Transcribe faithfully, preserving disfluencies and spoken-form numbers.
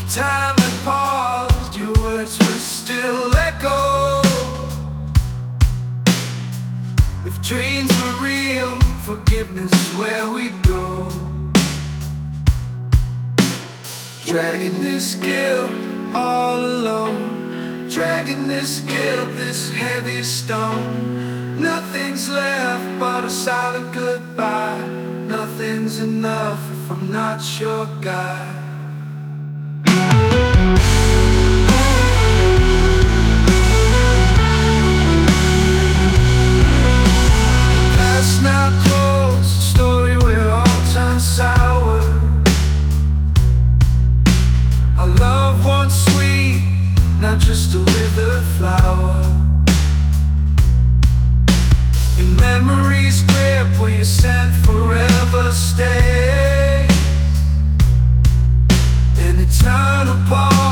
Time had paused, your words were still echo. If dreams were real, forgiveness is where we go. Dragging this guilt all alone, dragging this guilt, this heavy stone. Nothing's left but a silent goodbye. Nothing's enough if I'm not your guy. Past now closed, story where all turned sour. Our love once sweet, not just a withered flower. Your memories grip where your scent forever stays. An eternal pause.